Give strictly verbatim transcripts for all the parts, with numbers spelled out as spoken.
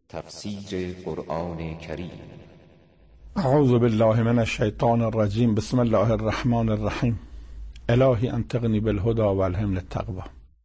تفسیر قرآن کریم. اعوذ بالله من الشیطان الرجیم. بسم الله الرحمن الرحیم. الهی انطقنی بالهدى والهمنی التقوی.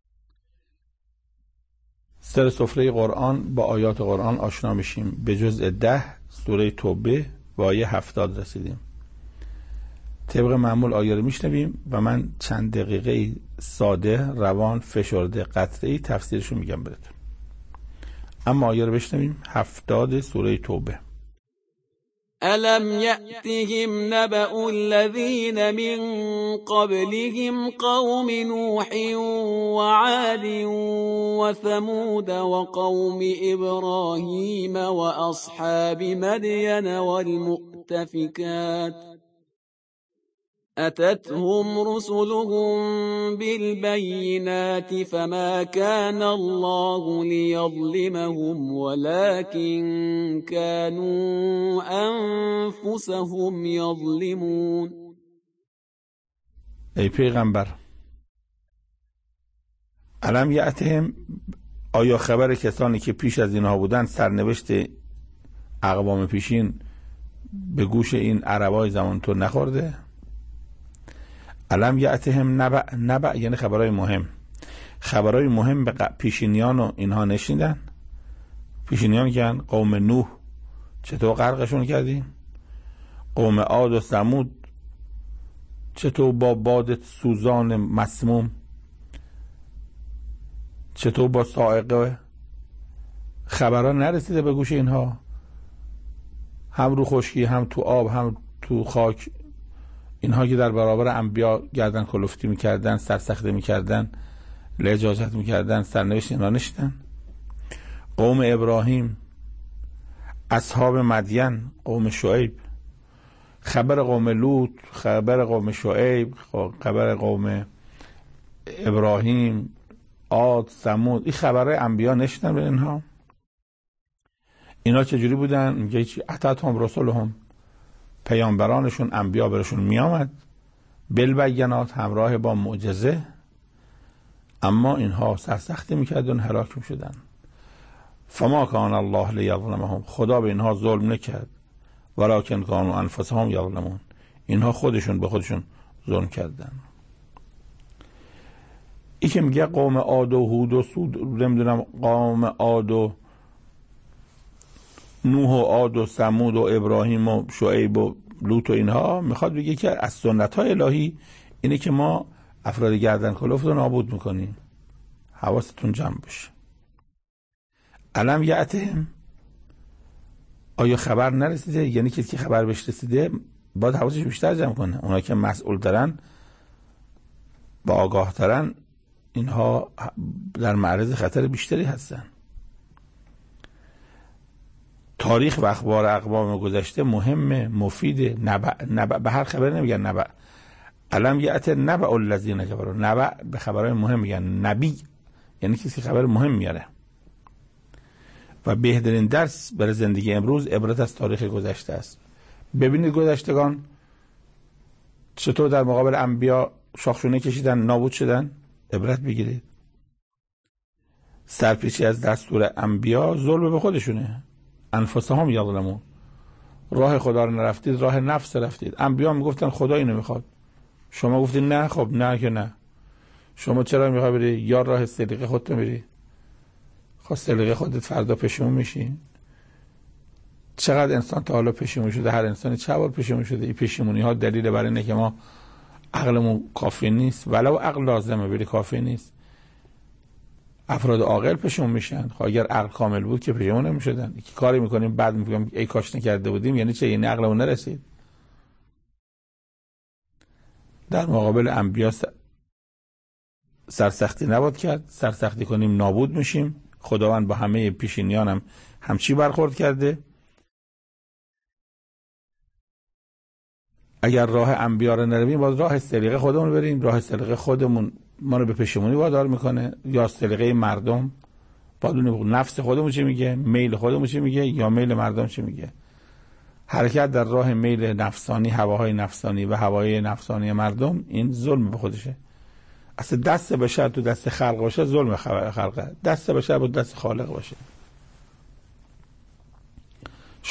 سر سفره قرآن با آیات قرآن آشنا میشیم. به جزء ده سوره توبه و آیه هفتاد رسیدیم. طبق معمول آیه رو میشنویم و من چند دقیقه ساده، روان، فشرده، قطعی تفسیرشو میگم براتون. اما آیه رو بشنویم. هفتاد سوره توبه. ألم يأتهم نبأ الذين من قبلهم قوم نوح وعاد وثمود وقوم إبراهيم وأصحاب مدين والمؤتفكات أتتهم رسلهم بالبينات فما كان الله ليظلمهم ولكن كانوا أنفسهم يظلمون. ای پیغمبر، الم یأتهم، آیا خبر کسانی که پیش از اینها بودند، سرنوشت اقوام پیشین به گوش این عربای زمان تو نخورده؟ الم یأتهم نبأ، نبأ یعنی خبرهای مهم. خبرهای مهم به پیشینیان و اینها نشیدن. پیشینیان کن قوم نوح، چطور غرقشون کردیم؟ قوم عاد و ثمود، چطور با باد سوزان مسموم، چطور با صاعقه خبرها نرسیده به گوش اینها؟ هم رو خشکی، هم تو آب، هم تو خاک. اینها که در برابر انبیا گردن کلفتی میکردن، سرسخته میکردن، لجاجت میکردن، سرنوشت اینها نشدن. قوم ابراهیم، اصحاب مدین، قوم شعیب، خبر قوم لوط، خبر قوم شعیب، خبر قوم ابراهیم، عاد، ثمود، این خبرهای انبیا نشدن به اینها. اینا چجوری بودن؟ میگه چی؟ اتتهم رسلهم، پیامبرانشون، انبیا برشون میامد بالبینات، همراه با معجزه، اما اینها سرسختی میکردن، هلاک میشدن. فما کان الله لیظلمهم، خدا به اینها ظلم نکرد، ولکن کانوا انفسهم یظلمون، اینها خودشون به خودشون ظلم کردن. این که میگه قوم عاد و هود و سود، نمیدونم قوم عاد و نوح و عاد و ثمود و ابراهیم و شعیب و لوط و اینها، میخواد بگه که از سنت های الهی اینه که ما افراد گردن کلفت رو نابود میکنیم. حواستون جمع باشه. الم یأتهم، آیا خبر نرسیده؟ یعنی کسی که خبر بهش رسیده باید حواسش بیشتر جمع کنه. اونا که مسئول ترن، با آگاه ترن، اینها در معرض خطر بیشتری هستن. تاریخ و اخبار اقوام گذشته مهمه، مفیده. نبأ، نبأ به هر خبر نمیگن نبأ. الم یأت نبأ الذین کفروا، نبأ به خبرهای مهم میگن. نبی یعنی کسی خبر مهم میاره. و بهترین درس برای زندگی امروز عبرت از تاریخ گذشته است. ببینید گذشتگان چطور در مقابل انبیا شاخشونه کشیدن، نابود شدن. عبرت بگیرید. سرپیچی از دستور انبیا ظلم به خودشونه. انفسهم یظلمون، راه خدا رو نرفتید، راه نفس رفتید. انبیا میگفتن خدا اینو میخواد، شما گفتید نه. خب نه که نه، شما چرا میخوای بری؟ یا راه سلیقه خودت میری؟ خب سلیقه خودت فردا پشیمون میشی. چقدر انسان تا حالا پشیمون شده؟ هر انسانی چه بار پشیمون شده. این پشیمونی ها دلیل بر اینه که ما عقلمون کافی نیست، ولو عقل لازمه ولی کافی نیست. افراد عاقل پشیمون میشن. خب اگر عقل کامل بود که پشیمون نمیشدن. که کاری میکنیم بعد میگم ای کاش نکرده بودیم، یعنی چه؟ یعنی عقلمون نرسید. در مقابل انبیا سرسختی نباید کرد. سرسختی کنیم نابود میشیم. خداوند با همه پیشینیان هم همچی برخورد کرده. اگر راه انبیا رو نرویم، باید راه سلیقه خودمون بریم. راه سلیقه خودمون ما رو به پشیمونی وادار میکنه، یا سلیقه مردم. باید نفس خودمون چی میگه، میل خودمون چی میگه، یا میل مردم چی میگه. حرکت در راه میل نفسانی، هواهای نفسانی و هوای نفسانی مردم، این ظلم به خودشه. اصلا دست بشر تو دست خلق باشه ظلم خلقه، دست بشر با دست خالق باشه.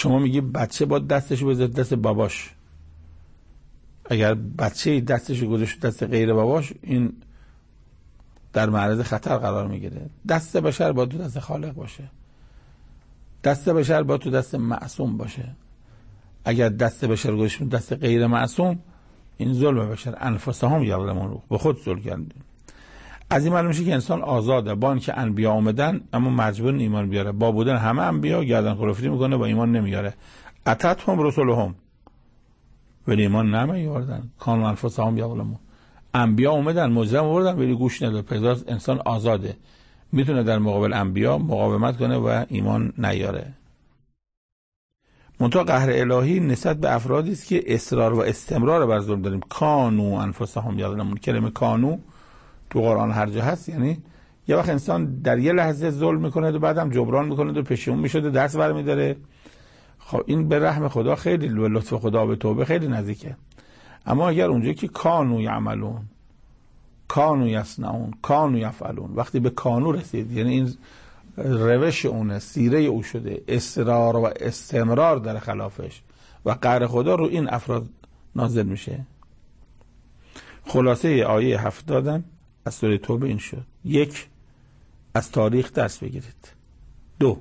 شما میگی بچه با دستشو بذاره دست باباش. اگر بچه دستشو گذاشت دست غیر باباش، این در معرض خطر قرار میگیره. دست بشر باید تو دست خالق باشه. دست بشر باید تو دست معصوم باشه. اگر دست بشر گذاشت دست غیر معصوم، این ظلم بشر. انفسهم یظلمون، به خود ظلم کردن. از این معلوم میشه که انسان آزاده. با اینکه انبیا اومدن اما مجبور ایمان بیاره. با بودن همه انبیا گردن کلفتی میکنه، با ایمان نمیاره. اتتهم رسولهم، ولی ایمان نمیاردن. کانوا انفسهم یظلمون. انبیا اومدن، مجرم آوردن، ولی گوش نداد. پس انسان آزاده، میتونه در مقابل انبیا مقاومت کنه و ایمان نیاره. منتها قهر الهی نسبت به افرادی است که اصرار و استمرار بر ظلم داریم. کانوا انفسهم یظلمون. کلمه کانو تو قرآن هر جا هست، یعنی یه وقت انسان در یه لحظه ظلم میکنه و بعدم جبران میکنه و پشیمون میشه و دست برمی‌داره. خب این به رحم خدا خیلی، به لطف خدا، به توبه خیلی نزدیکه. اما اگر اونجا که کانو یعملون، کانو یصنعون، کانو یفعلون، وقتی به کانو رسید، یعنی این روش اونه، سیره او شده، اصرار و استمرار در خلافش و قهر خدا رو این افراد نازل میشه. خلاصه آیه هفتادم از سوره توبه این شد: یک، از تاریخ درس بگیرید. دو،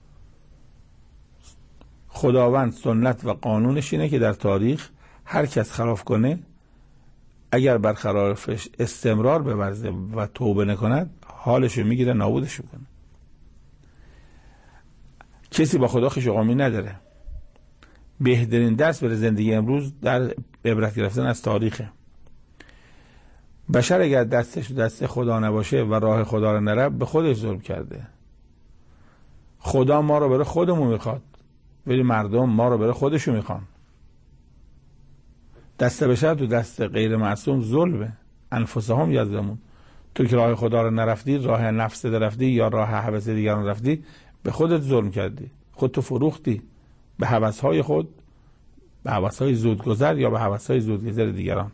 خداوند سنت و قانونش اینه که در تاریخ هر کس خلاف کنه، اگر بر خلافش استمرار بورزه و توبه نکند، حالشو میگیره، نابودش میکنه. کسی با خدا خوش‌وقامی نداره. بهترین درس برای زندگی امروز در عبرت گرفتن از تاریخه. بشر اگر دستش دست خدا نباشه و راه خدا رو نره، به خودش ظلم کرده. خدا ما رو برای خودمون میخواد، ولی مردم ما رو برای خودشون میخوان. دست بشر تو دست غیر معصوم ظلمه. انفسهم یظلمون. تو که راه خدا رو نرفتی، راه نفس رفتی یا راه هوس دیگران رفتی، به خودت ظلم کردی. خودتو فروختی به هوس‌های خود، به هوس‌های زودگذر یا به هوس‌های زودگذر دیگران.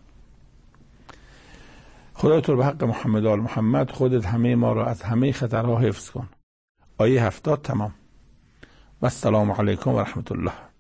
خدای تو به حق محمد آل محمد خودت همه ما رو از همه خطرها حفظ کن. آیه هفتاد تمام. و السلام علیکم و رحمت الله.